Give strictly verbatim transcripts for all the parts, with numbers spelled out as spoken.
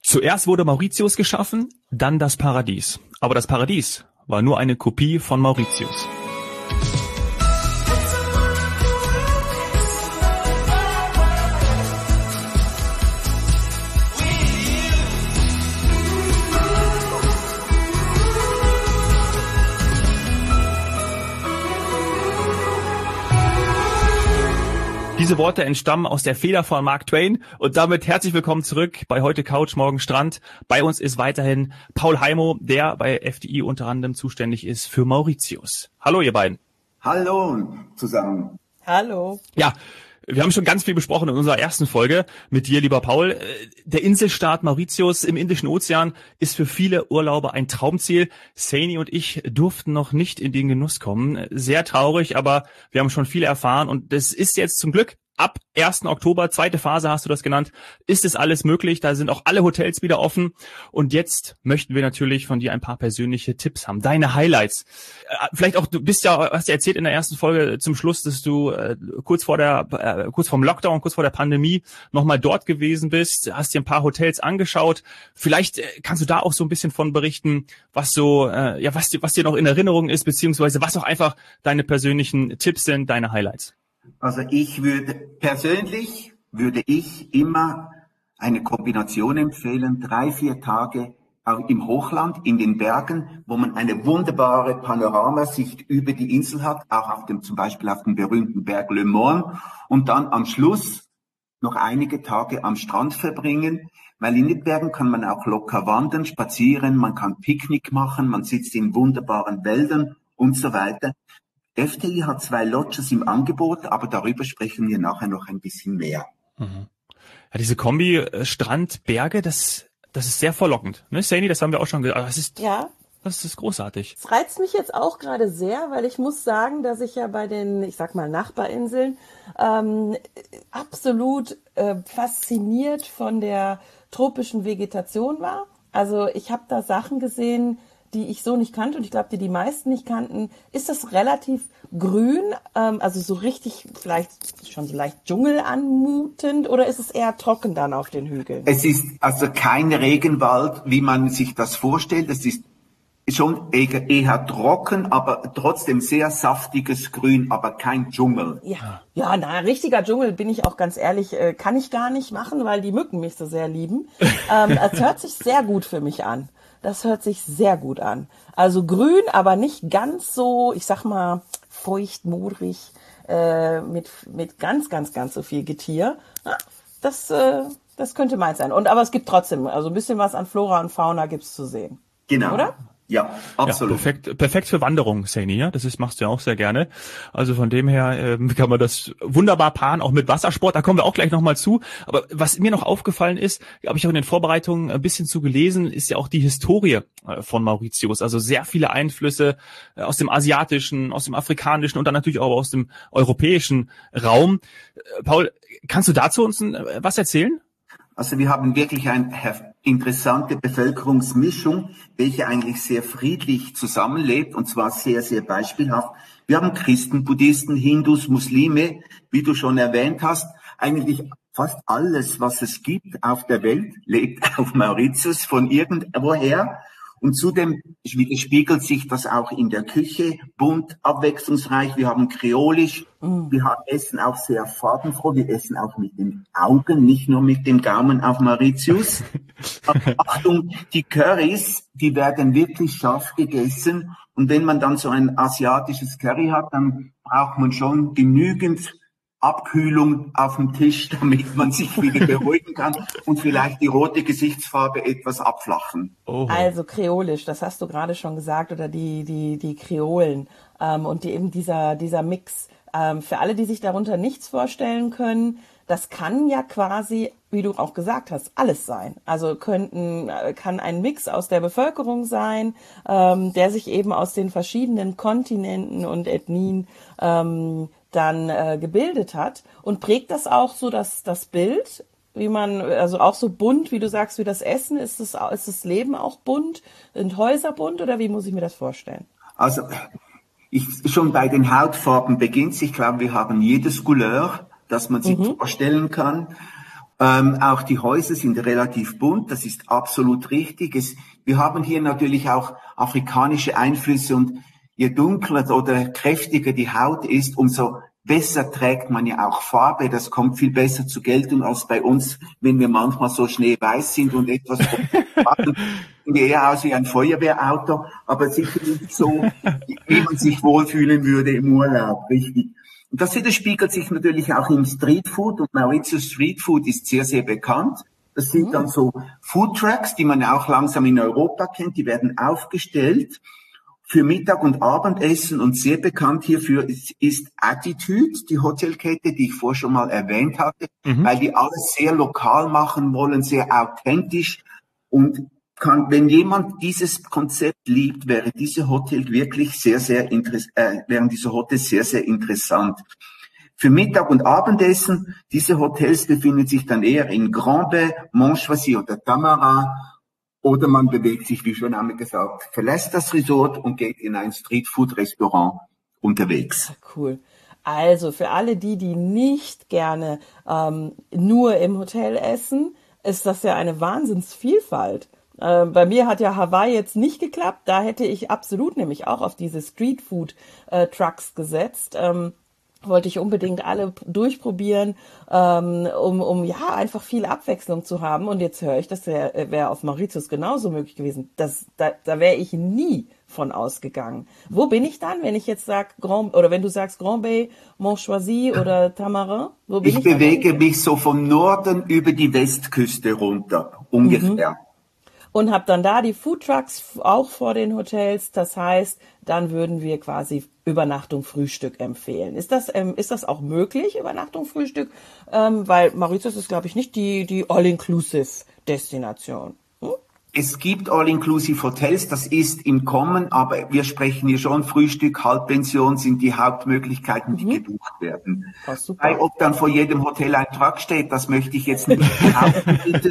Zuerst wurde Mauritius geschaffen, dann das Paradies. Aber das Paradies war nur eine Kopie von Mauritius. Diese Worte entstammen aus der Feder von Mark Twain und damit herzlich willkommen zurück bei Heute Couch, Morgen Strand. Bei uns ist weiterhin Paul Heimo, der bei F D I unter anderem zuständig ist für Mauritius. Hallo ihr beiden. Hallo zusammen. Hallo. Ja, wir haben schon ganz viel besprochen in unserer ersten Folge mit dir, lieber Paul. Der Inselstaat Mauritius im Indischen Ozean ist für viele Urlauber ein Traumziel. Saini und ich durften noch nicht in den Genuss kommen. Sehr traurig, aber wir haben schon viel erfahren und das ist jetzt zum Glück ab ersten Oktober, zweite Phase hast du das genannt, ist es alles möglich. Da sind auch alle Hotels wieder offen. Und jetzt möchten wir natürlich von dir ein paar persönliche Tipps haben. Deine Highlights. Äh, vielleicht auch, du bist ja, hast ja erzählt in der ersten Folge zum Schluss, dass du äh, kurz vor der, äh, kurz vorm Lockdown, kurz vor der Pandemie nochmal dort gewesen bist, hast dir ein paar Hotels angeschaut. Vielleicht äh, kannst du da auch so ein bisschen von berichten, was so, äh, ja, was, was dir noch in Erinnerung ist, beziehungsweise was auch einfach deine persönlichen Tipps sind, deine Highlights. Also ich würde, persönlich würde ich immer eine Kombination empfehlen, drei, vier Tage auch im Hochland, in den Bergen, wo man eine wunderbare Panoramasicht über die Insel hat, auch auf dem, zum Beispiel auf dem berühmten Berg Le Morne, und dann am Schluss noch einige Tage am Strand verbringen, weil in den Bergen kann man auch locker wandern, spazieren, man kann Picknick machen, man sitzt in wunderbaren Wäldern und so weiter. F D I hat zwei Lodges im Angebot, aber darüber sprechen wir nachher noch ein bisschen mehr. Mhm. Ja, diese Kombi äh, Strand, Berge, das, das ist sehr verlockend. Ne, Saini, das haben wir auch schon gesagt. Das ist, ja. Das ist großartig. Es reizt mich jetzt auch gerade sehr, weil ich muss sagen, dass ich ja bei den, ich sag mal, Nachbarinseln ähm, absolut äh, fasziniert von der tropischen Vegetation war. Also ich habe da Sachen gesehen, die ich so nicht kannte und ich glaube, die die meisten nicht kannten. Ist das relativ grün, ähm, also so richtig vielleicht schon so leicht Dschungel anmutend, oder ist es eher trocken dann auf den Hügeln? Es ist also kein Regenwald, wie man sich das vorstellt. Es ist schon eher, eher trocken, aber trotzdem sehr saftiges Grün, aber kein Dschungel. Ja, ja, na, richtiger Dschungel, bin ich auch ganz ehrlich, äh, kann ich gar nicht machen, weil die Mücken mich so sehr lieben. ähm, es hört sich sehr gut für mich an. Das hört sich sehr gut an. Also grün, aber nicht ganz so, ich sag mal, feucht, modrig, äh, mit mit ganz, ganz, ganz so viel Getier. Das, äh, das könnte meins sein. Und aber es gibt trotzdem, also ein bisschen was an Flora und Fauna gibt's zu sehen. Genau. Oder? Ja, absolut. Ja, perfekt, perfekt für Wanderung, Saini, ja. Das ist, machst du ja auch sehr gerne. Also von dem her ähm, kann man das wunderbar paaren, auch mit Wassersport. Da kommen wir auch gleich nochmal zu. Aber was mir noch aufgefallen ist, habe ich auch in den Vorbereitungen ein bisschen zu gelesen, ist ja auch die Historie äh, von Mauritius. Also sehr viele Einflüsse äh, aus dem asiatischen, aus dem afrikanischen und dann natürlich auch aus dem europäischen Raum. Äh, Paul, kannst du dazu uns äh, was erzählen? Also wir haben wirklich eine interessante Bevölkerungsmischung, welche eigentlich sehr friedlich zusammenlebt und zwar sehr, sehr beispielhaft. Wir haben Christen, Buddhisten, Hindus, Muslime, wie du schon erwähnt hast. Eigentlich fast alles, was es gibt auf der Welt, lebt auf Mauritius von irgendwoher. Und zudem spiegelt sich das auch in der Küche, bunt, abwechslungsreich. Wir haben Kreolisch, mm. wir haben, essen auch sehr farbenfroh, wir essen auch mit den Augen, nicht nur mit dem Gaumen auf Mauritius. Achtung, die Currys, die werden wirklich scharf gegessen. Und wenn man dann so ein asiatisches Curry hat, dann braucht man schon genügend Abkühlung auf dem Tisch, damit man sich wieder beruhigen kann und vielleicht die rote Gesichtsfarbe etwas abflachen. Oh. Also Kreolisch, das hast du gerade schon gesagt, oder die die die Kreolen ähm, und die, eben dieser dieser Mix. Ähm, für alle, die sich darunter nichts vorstellen können, das kann ja quasi, wie du auch gesagt hast, alles sein. Also könnten kann ein Mix aus der Bevölkerung sein, ähm, der sich eben aus den verschiedenen Kontinenten und Ethnien ähm, dann äh, gebildet hat und prägt das auch so das das Bild, wie man, also auch so bunt, wie du sagst, wie das Essen, ist das, ist das Leben auch bunt, sind Häuser bunt oder wie muss ich mir das vorstellen? Also ich, schon bei den Hautfarben beginnt es. Ich glaube, wir haben jedes Couleur, das man sich mhm. vorstellen kann. Ähm, auch die Häuser sind relativ bunt, das ist absolut richtig. Es, wir haben hier natürlich auch afrikanische Einflüsse und je dunkler oder kräftiger die Haut ist, umso besser trägt man ja auch Farbe. Das kommt viel besser zur Geltung als bei uns, wenn wir manchmal so schneeweiß sind und etwas sehen wir eher aus wie ein Feuerwehrauto, aber sicher nicht so, wie man sich wohlfühlen würde im Urlaub, richtig. Und das widerspiegelt sich natürlich auch im Streetfood und Mauritius Streetfood ist sehr, sehr bekannt. Das sind dann so Foodtrucks, die man auch langsam in Europa kennt, die werden aufgestellt für Mittag- und Abendessen und sehr bekannt hierfür ist, ist Attitude, die Hotelkette, die ich vorher schon mal erwähnt hatte, mhm. weil die alles sehr lokal machen wollen, sehr authentisch und kann, wenn jemand dieses Konzept liebt, wäre diese Hotel wirklich sehr, sehr interessant, äh, wären diese Hotels sehr, sehr interessant. Für Mittag- und Abendessen, diese Hotels befinden sich dann eher in Grand Bay, Montchoisy oder Tamarin, oder man bewegt sich, wie schon einmal gesagt, verlässt das Resort und geht in ein Streetfood-Restaurant unterwegs. Cool. Also für alle die, die nicht gerne ähm, nur im Hotel essen, ist das ja eine Wahnsinnsvielfalt. Äh, bei mir hat ja Hawaii jetzt nicht geklappt. Da hätte ich absolut nämlich auch auf diese Streetfood-Trucks gesetzt. Ähm, wollte ich unbedingt alle durchprobieren, ähm, um, um ja einfach viel Abwechslung zu haben. Und jetzt höre ich, das wäre wär auf Mauritius genauso möglich gewesen. Das, da da wäre ich nie von ausgegangen. Wo bin ich dann, wenn ich jetzt sage, Grand, oder wenn du sagst Grand Bay, Montchoisy oder Tamarin? Wo bin ich ich bewege mich so vom Norden über die Westküste runter, ungefähr. Mhm. Und habe dann da die Foodtrucks auch vor den Hotels. Das heißt, dann würden wir quasi Übernachtung, Frühstück empfehlen. Ist das, ähm, ist das auch möglich, Übernachtung, Frühstück? Ähm, weil Mauritius ist, glaube ich, nicht die, die All-Inclusive-Destination. Hm? Es gibt All-Inclusive-Hotels, das ist im Kommen, aber wir sprechen hier schon, Frühstück, Halbpension sind die Hauptmöglichkeiten, die mhm. gebucht werden. Oh, super. Weil, ob dann vor jedem Hotel ein Truck steht, das möchte ich jetzt nicht behaupten, bitte.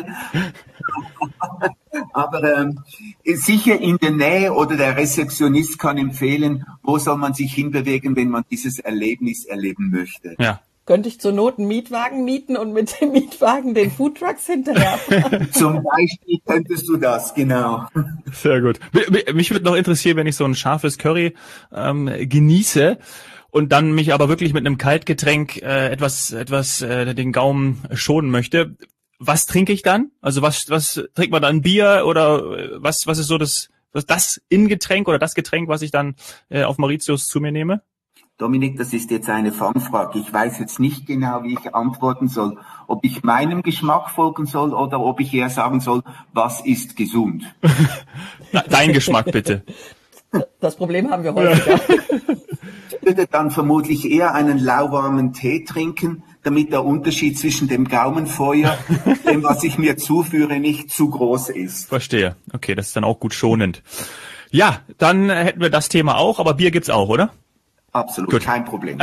Aber ähm, sicher in der Nähe oder der Rezeptionist kann empfehlen, wo soll man sich hinbewegen, wenn man dieses Erlebnis erleben möchte. Ja. Könnte ich zur Not einen Mietwagen mieten und mit dem Mietwagen den Foodtrucks hinterherfahren? Zum Beispiel könntest du das, genau. Sehr gut. Mich würde noch interessieren, wenn ich so ein scharfes Curry ähm, genieße und dann mich aber wirklich mit einem Kaltgetränk äh, etwas etwas äh, den Gaumen schonen möchte. Was trinke ich dann? Also was was trinkt man dann? Bier oder was was ist so das was das Innengetränk oder das Getränk, was ich dann äh, auf Mauritius zu mir nehme? Dominik, das ist jetzt eine Fangfrage. Ich weiß jetzt nicht genau, wie ich antworten soll. Ob ich meinem Geschmack folgen soll oder ob ich eher sagen soll, was ist gesund? Dein Geschmack bitte. Das Problem haben wir häufiger. Ich würde dann vermutlich eher einen lauwarmen Tee trinken, damit der Unterschied zwischen dem Gaumenfeuer und dem, was ich mir zuführe, nicht zu groß ist. Verstehe. Okay, das ist dann auch gut schonend. Ja, dann hätten wir das Thema auch, aber Bier gibt's auch, oder? Absolut, gut. Kein Problem.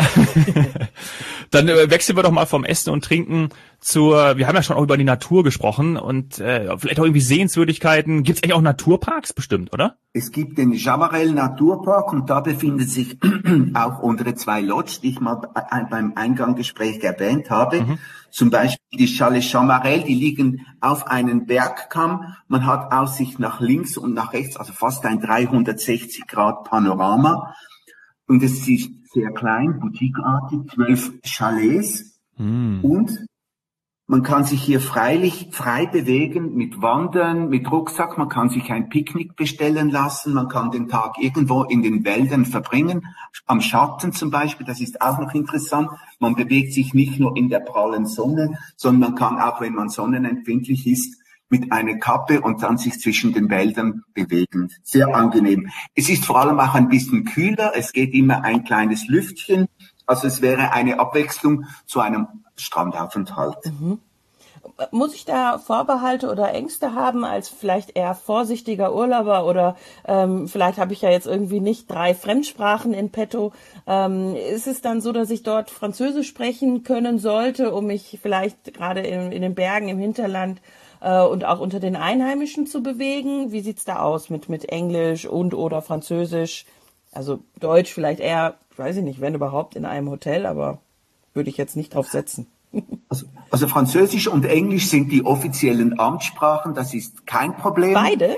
Dann äh, wechseln wir doch mal vom Essen und Trinken zur, wir haben ja schon auch über die Natur gesprochen und äh, vielleicht auch irgendwie Sehenswürdigkeiten. Gibt es eigentlich auch Naturparks bestimmt, oder? Es gibt den Chamarel Naturpark und da befindet sich auch unsere zwei Lodges, die ich mal beim Eingangsgespräch erwähnt habe. Mhm. Zum Beispiel die Chalets Chamarel, die liegen auf einem Bergkamm. Man hat Aussicht nach links und nach rechts, also fast ein dreihundertsechzig Grad Panorama. Und es ist sehr klein, boutiqueartig, zwölf Chalets. Mm. Und man kann sich hier freilich frei bewegen mit Wandern, mit Rucksack. Man kann sich ein Picknick bestellen lassen. Man kann den Tag irgendwo in den Wäldern verbringen. Am Schatten zum Beispiel, das ist auch noch interessant. Man bewegt sich nicht nur in der prallen Sonne, sondern man kann auch, wenn man sonnenempfindlich ist, mit einer Kappe und dann sich zwischen den Wäldern bewegen. Sehr angenehm. Es ist vor allem auch ein bisschen kühler. Es geht immer ein kleines Lüftchen. Also es wäre eine Abwechslung zu einem Strandaufenthalt. Mhm. Muss ich da Vorbehalte oder Ängste haben als vielleicht eher vorsichtiger Urlauber oder ähm, vielleicht habe ich ja jetzt irgendwie nicht drei Fremdsprachen in petto. Ähm, ist es dann so, dass ich dort Französisch sprechen können sollte, um mich vielleicht gerade in, in den Bergen im Hinterland und auch unter den Einheimischen zu bewegen? Wie sieht's da aus mit mit Englisch und oder Französisch? Also Deutsch vielleicht eher, weiß ich nicht, wenn überhaupt in einem Hotel, aber würde ich jetzt nicht drauf setzen. Also, Also Französisch und Englisch sind die offiziellen Amtssprachen, das ist kein Problem. Beide?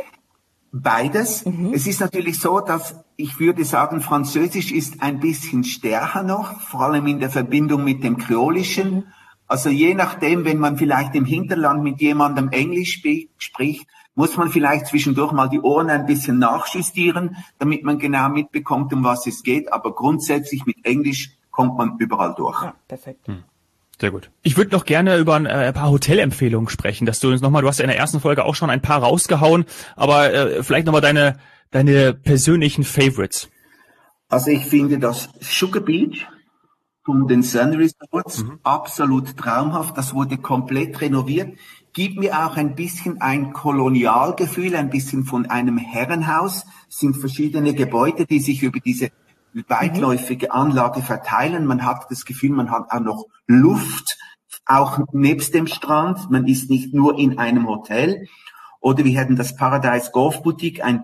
Beides. Mhm. Es ist natürlich so, dass ich würde sagen, Französisch ist ein bisschen stärker noch, vor allem in der Verbindung mit dem Kreolischen. Mhm. Also je nachdem, wenn man vielleicht im Hinterland mit jemandem Englisch sp- spricht, muss man vielleicht zwischendurch mal die Ohren ein bisschen nachjustieren, damit man genau mitbekommt, um was es geht. Aber grundsätzlich mit Englisch kommt man überall durch. Ja, perfekt. Hm. Sehr gut. Ich würde noch gerne über ein, äh, ein paar Hotelempfehlungen sprechen, dass du uns nochmal, du hast ja in der ersten Folge auch schon ein paar rausgehauen, aber äh, vielleicht nochmal deine, deine persönlichen Favorites. Also ich finde das Sugar Beach von den Sun Resorts mhm. absolut traumhaft. Das wurde komplett renoviert. Gibt mir auch ein bisschen ein Kolonialgefühl, ein bisschen von einem Herrenhaus. Es sind verschiedene Gebäude, die sich über diese weitläufige Anlage verteilen. Man hat das Gefühl, man hat auch noch Luft, auch nebst dem Strand. Man ist nicht nur in einem Hotel. Oder wir hatten das Paradise Golf Boutique, ein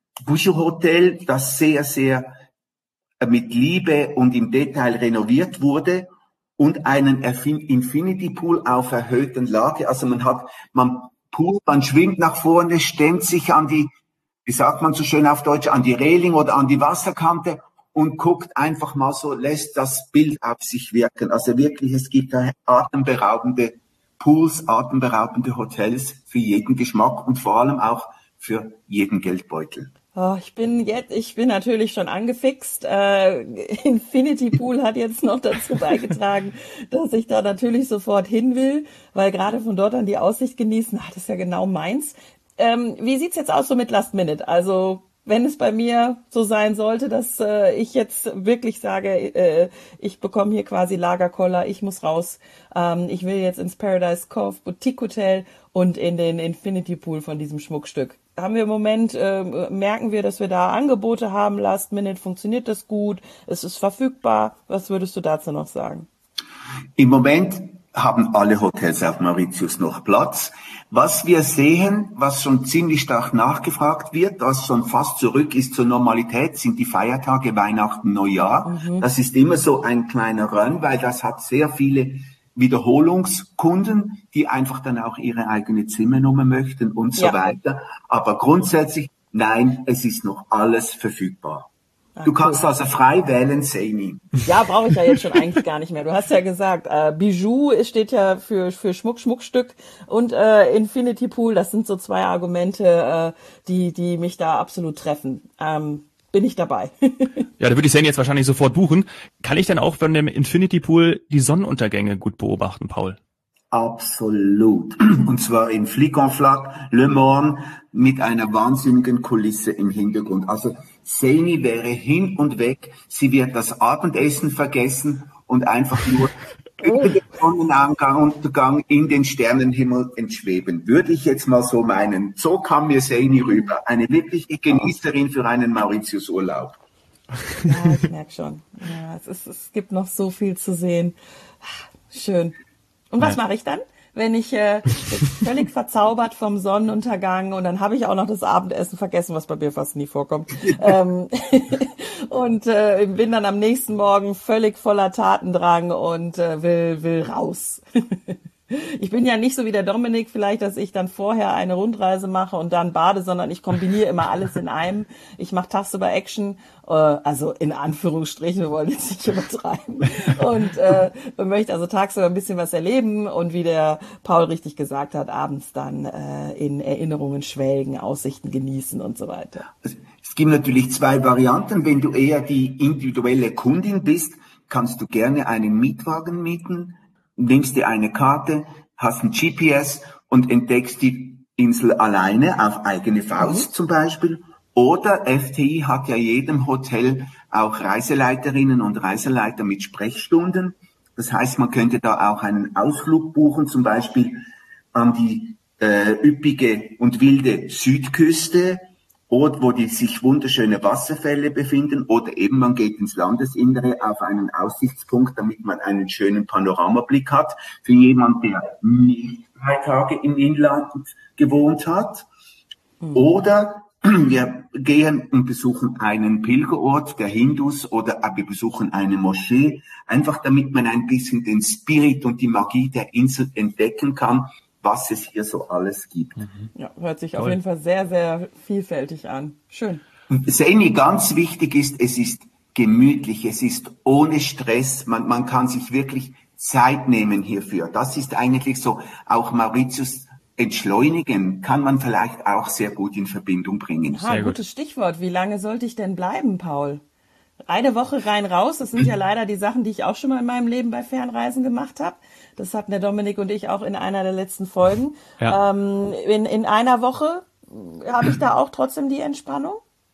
Buschhotel, das sehr, sehr mit Liebe und im Detail renoviert wurde und einen Infinity Pool auf erhöhten Lage. Also man hat, man Pool, man schwimmt nach vorne, stemmt sich an die, wie sagt man so schön auf Deutsch, an die Reling oder an die Wasserkante und guckt einfach mal so, lässt das Bild auf sich wirken. Also wirklich, es gibt da atemberaubende Pools, atemberaubende Hotels für jeden Geschmack und vor allem auch für jeden Geldbeutel. Oh, ich bin jetzt, ich bin natürlich schon angefixt. Äh, Infinity Pool hat jetzt noch dazu beigetragen, dass ich da natürlich sofort hin will, weil gerade von dort an die Aussicht genießen, ach, das ist ja genau meins. Ähm, wie sieht's jetzt aus so mit Last Minute? Also wenn es bei mir so sein sollte, dass äh, ich jetzt wirklich sage, äh, ich bekomme hier quasi Lagerkoller, ich muss raus, ähm, ich will jetzt ins Paradise Cove Boutique Hotel und in den Infinity Pool von diesem Schmuckstück. Haben wir im Moment, äh, merken wir, dass wir da Angebote haben, Last Minute, funktioniert das gut, es ist verfügbar. Was würdest du dazu noch sagen? Im Moment haben alle Hotels auf Mauritius noch Platz. Was wir sehen, was schon ziemlich stark nachgefragt wird, was schon fast zurück ist zur Normalität, sind die Feiertage Weihnachten, Neujahr. Mhm. Das ist immer so ein kleiner Run, weil das hat sehr viele Wiederholungskunden, die einfach dann auch ihre eigene Zimmernummer möchten und so ja. weiter. Aber grundsätzlich, nein, es ist noch alles verfügbar. Du kannst also frei wählen, Saini. Ja, brauche ich ja jetzt schon eigentlich gar nicht mehr. Du hast ja gesagt, äh, Bijou steht ja für für Schmuck, Schmuckstück und äh, Infinity Pool. Das sind so zwei Argumente, äh, die die mich da absolut treffen. Ähm, bin ich dabei. Ja, da würde ich Saini jetzt wahrscheinlich sofort buchen. Kann ich dann auch von dem Infinity Pool die Sonnenuntergänge gut beobachten, Paul? Absolut. Und zwar in Flic-en-Flac, Le Morne, mit einer wahnsinnigen Kulisse im Hintergrund. Also Saini wäre hin und weg. Sie wird das Abendessen vergessen und einfach nur über den Sonnenuntergang in den Sternenhimmel entschweben. Würde ich jetzt mal so meinen. So kam mir Saini rüber. Eine wirkliche Genießerin für einen Mauritius-Urlaub. Ja, ich merke schon. Ja, es, ist, es gibt noch so viel zu sehen. Schön. Und was mache ich dann, wenn ich äh, völlig verzaubert vom Sonnenuntergang und dann habe ich auch noch das Abendessen vergessen, was bei mir fast nie vorkommt. ähm, und äh, bin dann am nächsten Morgen völlig voller Tatendrang und äh, will will raus. Ich bin ja nicht so wie der Dominik vielleicht, dass ich dann vorher eine Rundreise mache und dann bade, sondern ich kombiniere immer alles in einem. Ich mache tagsüber Action, äh, also in Anführungsstrichen, wir wollen jetzt nicht übertreiben. Und äh, möchte also tagsüber ein bisschen was erleben und wie der Paul richtig gesagt hat, abends dann äh, in Erinnerungen schwelgen, Aussichten genießen und so weiter. Es gibt natürlich zwei Varianten. Wenn du eher die individuelle Kundin bist, kannst du gerne einen Mietwagen mieten. Nimmst dir eine Karte, hast ein G P S und entdeckst die Insel alleine auf eigene Faust mhm. zum Beispiel. Oder F T I hat ja jedem Hotel auch Reiseleiterinnen und Reiseleiter mit Sprechstunden. Das heißt, man könnte da auch einen Ausflug buchen, zum Beispiel an die äh, üppige und wilde Südküste, Ort, wo die sich wunderschöne Wasserfälle befinden, oder eben man geht ins Landesinnere auf einen Aussichtspunkt, damit man einen schönen Panoramablick hat, für jemand, der nicht drei Tage im Inland gewohnt hat. Mhm. Oder wir gehen und besuchen einen Pilgerort der Hindus oder wir besuchen eine Moschee, einfach damit man ein bisschen den Spirit und die Magie der Insel entdecken kann, was es hier so alles gibt. Ja, hört sich auf jeden Fall sehr, sehr vielfältig an. Schön. Saini, ganz wichtig ist, es ist gemütlich, es ist ohne Stress, man, man kann sich wirklich Zeit nehmen hierfür. Das ist eigentlich so, auch Mauritius entschleunigen kann man vielleicht auch sehr gut in Verbindung bringen. Ha, Sehr gut. gutes Stichwort. Wie lange sollte ich denn bleiben, Paul? Eine Woche rein raus, das sind ja leider die Sachen, die ich auch schon mal in meinem Leben bei Fernreisen gemacht habe. Das hatten der Dominik und ich auch in einer der letzten Folgen. Ja. Ähm, in, in einer Woche habe ich da auch trotzdem die Entspannung?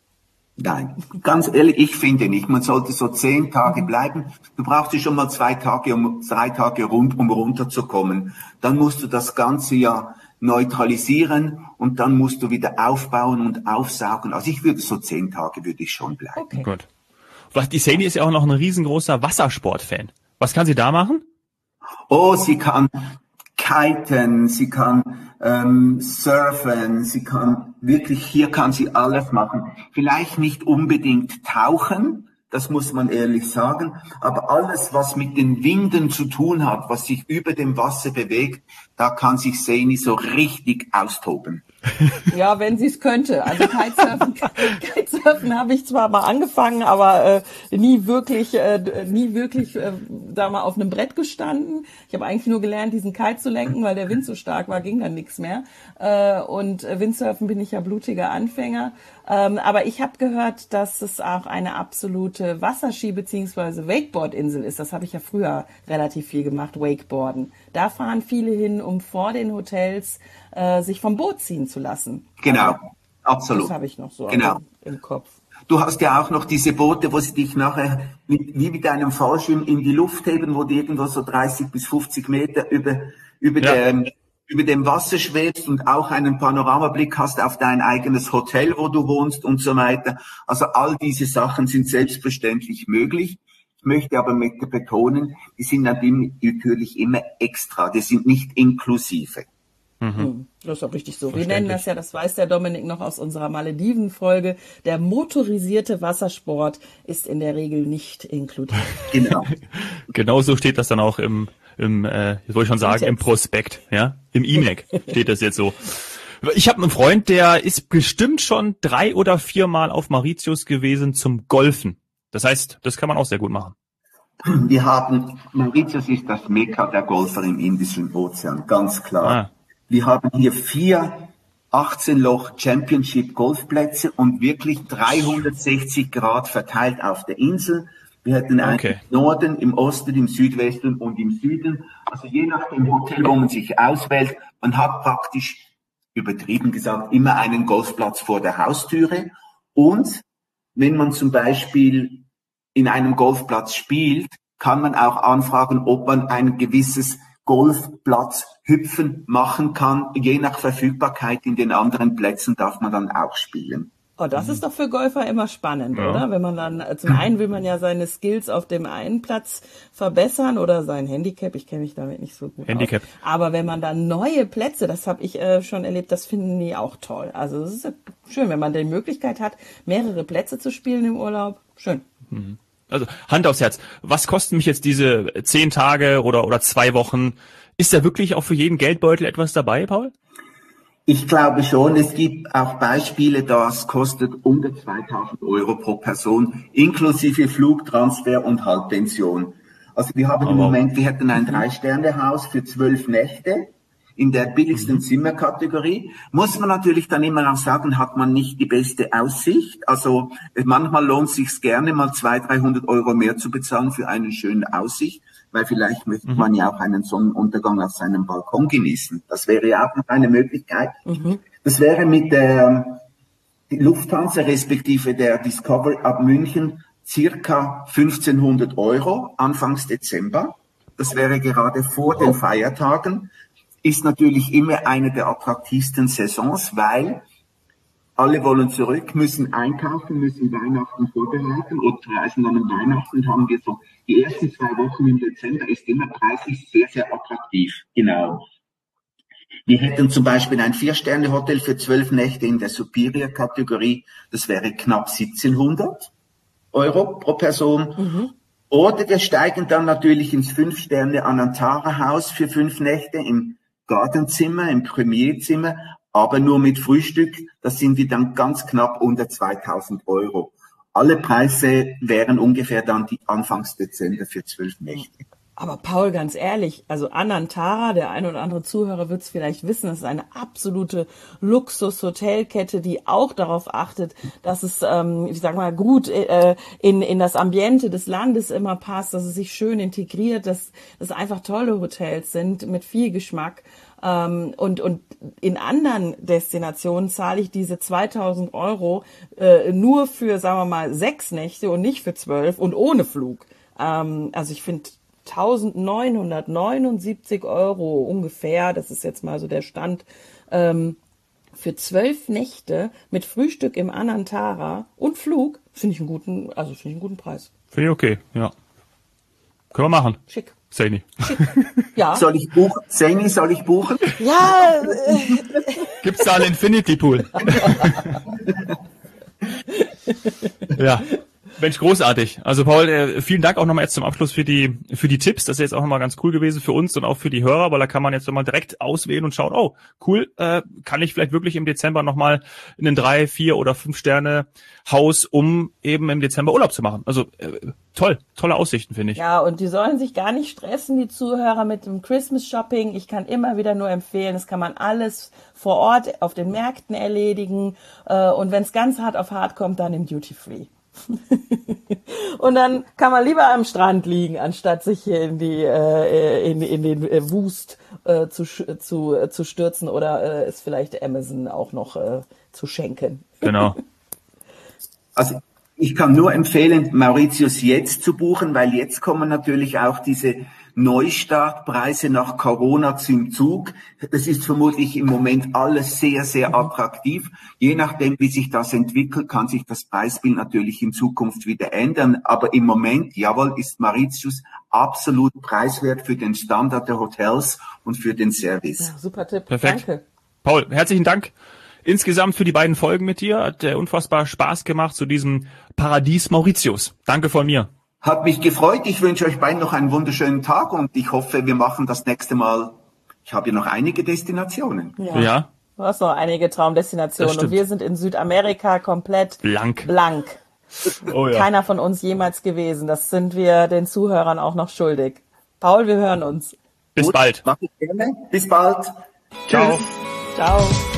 Nein, ganz ehrlich, ich finde nicht. Man sollte so zehn Tage bleiben. Du brauchst ja schon mal zwei Tage, um drei Tage rund, um runterzukommen. Dann musst du das Ganze ja neutralisieren und dann musst du wieder aufbauen und aufsaugen. Also ich würde so zehn Tage würde ich schon bleiben. Okay. Gut. Was, die Saini ist ja auch noch ein riesengroßer Wassersportfan. Was kann sie da machen? Oh, sie kann kiten, sie kann ähm, surfen, sie kann wirklich, hier kann sie alles machen. Vielleicht nicht unbedingt tauchen, das muss man ehrlich sagen, aber alles, was mit den Winden zu tun hat, was sich über dem Wasser bewegt, da kann sich Saini so richtig austoben. Ja, wenn sie es könnte. Also Kitesurfen, Kitesurfen habe ich zwar mal angefangen, aber äh, nie wirklich, äh, nie wirklich, äh, da mal auf einem Brett gestanden. Ich habe eigentlich nur gelernt, diesen Kite zu lenken, weil der Wind so stark war, ging dann nichts mehr. Äh, und Windsurfen bin ich ja blutiger Anfänger. Ähm, aber ich habe gehört, dass es auch eine absolute Wasserski- bzw. Wakeboard-Insel ist. Das habe ich ja früher relativ viel gemacht, Wakeboarden. Da fahren viele hin, um vor den Hotels äh, sich vom Boot ziehen zu lassen. Genau, Also, absolut. das habe ich noch so Genau. im, im Kopf. Du hast ja auch noch diese Boote, wo sie dich nachher mit, wie mit einem Fallschirm in die Luft heben, wo du irgendwo so dreißig bis fünfzig Meter über, über, Ja. dem, über dem Wasser schwebst und auch einen Panoramablick hast auf dein eigenes Hotel, wo du wohnst und so weiter. Also all diese Sachen sind selbstverständlich möglich. Ich möchte aber mit betonen, die sind natürlich immer extra, die sind nicht inklusive. Mhm. Das ist auch richtig so. Wir nennen das ja, das weiß der Dominik noch aus unserer Malediven-Folge, der motorisierte Wassersport ist in der Regel nicht inkludiert. Genau. Genau so steht das dann auch im, im äh, ich wollte schon sagen, im Prospekt, ja, im I M E C steht das jetzt so. Ich habe einen Freund, der ist bestimmt schon drei oder viermal auf Mauritius gewesen zum Golfen. Das heißt, das kann man auch sehr gut machen. Wir haben, Mauritius ist das Mekka der Golfer im Indischen Ozean, ganz klar. Ah. Wir haben hier vier achtzehn Loch Championship Golfplätze und wirklich dreihundertsechzig Grad verteilt auf der Insel. Wir hätten einen Okay. im Norden, im Osten, im Südwesten und im Süden. Also je nach dem Hotel, wo man sich auswählt, man hat praktisch, übertrieben gesagt, immer einen Golfplatz vor der Haustüre. Und wenn man zum Beispiel in einem Golfplatz spielt, kann man auch anfragen, ob man ein gewisses Golfplatz hüpfen machen kann. Je nach Verfügbarkeit in den anderen Plätzen darf man dann auch spielen. Oh, das ist doch für Golfer immer spannend, Ja. oder? Wenn man dann, äh, zum einen will man ja seine Skills auf dem einen Platz verbessern oder sein Handicap, ich kenne mich damit nicht so gut Handicap. aus. Aber wenn man dann neue Plätze, das habe ich äh, schon erlebt, das finden die auch toll. Also es ist ja schön, wenn man die Möglichkeit hat, mehrere Plätze zu spielen im Urlaub. Schön. Also Hand aufs Herz, was kosten mich jetzt diese zehn Tage oder oder zwei Wochen? Ist da wirklich auch für jeden Geldbeutel etwas dabei, Paul? Ich glaube schon, es gibt auch Beispiele, das kostet unter zweitausend Euro pro Person, inklusive Flugtransfer und Halbpension. Also wir haben im Oh. Moment, wir hätten ein Drei-Sterne-Haus für zwölf Nächte in der billigsten Zimmerkategorie. Muss man natürlich dann immer noch sagen, hat man nicht die beste Aussicht. Also manchmal lohnt es sich gerne mal zweihundert, dreihundert Euro mehr zu bezahlen für eine schöne Aussicht, weil vielleicht möchte Mhm. man ja auch einen Sonnenuntergang auf seinem Balkon genießen. Das wäre ja auch noch eine Möglichkeit. Mhm. Das wäre mit der die Lufthansa respektive der Discover ab München circa fünfzehnhundert Euro anfangs Dezember. Das wäre gerade vor den Feiertagen. Ist natürlich immer eine der attraktivsten Saisons, weil alle wollen zurück, müssen einkaufen, müssen Weihnachten vorbereiten oder reisen dann an Weihnachten und haben wir so, die ersten zwei Wochen im Dezember ist immer preislich sehr, sehr attraktiv. Genau. Wir hätten zum Beispiel ein Vier-Sterne-Hotel für zwölf Nächte in der Superior-Kategorie. Das wäre knapp siebzehnhundert Euro pro Person. Mhm. Oder wir steigen dann natürlich ins Fünf-Sterne-Anantara-Haus für fünf Nächte im Gardenzimmer, im Premierzimmer, aber nur mit Frühstück. Da sind wir dann ganz knapp unter zweitausend Euro. Alle Preise wären ungefähr dann die Anfangs Dezember für zwölf Nächte. Aber Paul, ganz ehrlich, also Anantara, der ein oder andere Zuhörer wird es vielleicht wissen, das ist eine absolute Luxus-Hotelkette, die auch darauf achtet, dass es, ähm, ich sag mal, gut äh, in in das Ambiente des Landes immer passt, dass es sich schön integriert, dass es einfach tolle Hotels sind mit viel Geschmack. Ähm, und und in anderen Destinationen zahle ich diese zweitausend Euro äh, nur für, sagen wir mal, sechs Nächte und nicht für zwölf und ohne Flug. Ähm, also ich finde neunzehnhundertneunundsiebzig Euro ungefähr, das ist jetzt mal so der Stand, ähm, für zwölf Nächte mit Frühstück im Anantara und Flug, finde ich einen guten, also finde ich einen guten Preis. Finde ich okay, ja. Können wir machen. Schick. Saini. Schick. Ja. Soll ich buchen? Saini, soll ich buchen? Ja. Äh, Gibt's da einen Infinity Pool? Ja. Mensch, großartig. Also Paul, äh, vielen Dank auch nochmal jetzt zum Abschluss für die für die Tipps. Das ist jetzt auch nochmal ganz cool gewesen für uns und auch für die Hörer, weil da kann man jetzt nochmal direkt auswählen und schauen, oh, cool, äh, kann ich vielleicht wirklich im Dezember nochmal in ein drei, vier oder fünf Sterne Haus, um eben im Dezember Urlaub zu machen. Also äh, toll, tolle Aussichten, finde ich. Ja, und die sollen sich gar nicht stressen, die Zuhörer, mit dem Christmas Shopping. Ich kann immer wieder nur empfehlen, das kann man alles vor Ort auf den Märkten erledigen. Äh, und wenn es ganz hart auf hart kommt, dann im Duty Free. Und dann kann man lieber am Strand liegen, anstatt sich hier in die äh, in, in den äh, Wust äh, zu zu äh, zu stürzen oder äh, es vielleicht Amazon auch noch äh, zu schenken. Genau. Also ich kann nur empfehlen, Mauritius jetzt zu buchen, weil jetzt kommen natürlich auch diese Neustartpreise nach Corona zum Zug. Das ist vermutlich im Moment alles sehr, sehr attraktiv. Je nachdem, wie sich das entwickelt, kann sich das Preisbild natürlich in Zukunft wieder ändern. Aber im Moment, jawohl, ist Mauritius absolut preiswert für den Standard der Hotels und für den Service. Ja, super Tipp. Perfekt. Danke. Paul, herzlichen Dank insgesamt für die beiden Folgen mit dir. Hat äh, unfassbar Spaß gemacht zu diesem Paradies Mauritius. Danke von mir. Hat mich gefreut. Ich wünsche euch beiden noch einen wunderschönen Tag und ich hoffe, wir machen das nächste Mal. Ich habe ja noch einige Destinationen. Ja. Ja. Du hast noch einige Traumdestinationen und wir sind in Südamerika komplett blank. blank. Oh ja. Keiner von uns jemals gewesen. Das sind wir den Zuhörern auch noch schuldig. Paul, wir hören uns. Bis Gut, bald. mach ich gerne. Bis bald. Ciao. Tschüss. Ciao.